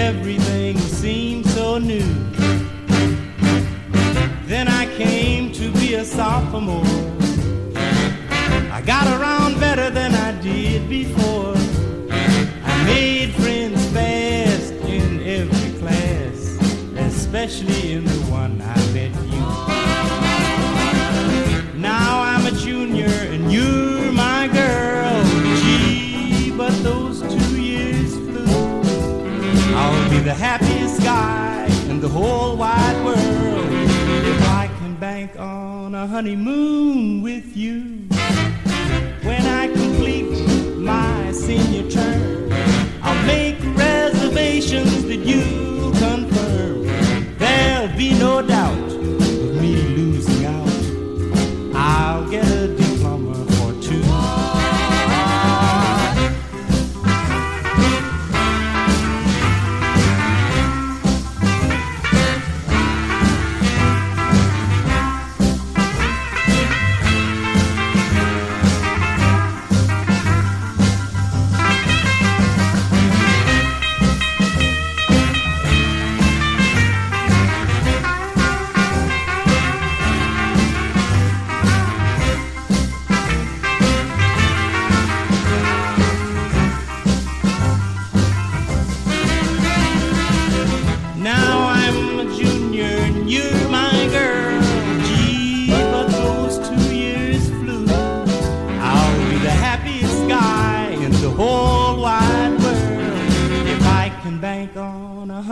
everything seemed so new. Then I came to be a sophomore. I got around better than I did before. I made friends fast in every class, especially in the one I met you. Now I'm a junior and you're my girl. Gee, but those 2 years flew. I'll be the happiest guy in the whole wide world if I can bank on a honeymoon with you. When I complete my senior term, I'll make reservations that you'll confirm. There'll be no doubt of me losing out. I'll get a diploma for 2.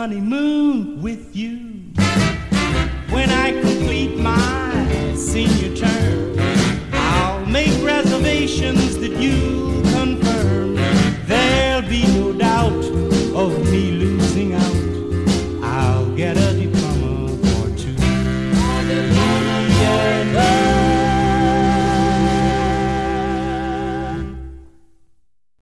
Honeymoon with you. When I complete my senior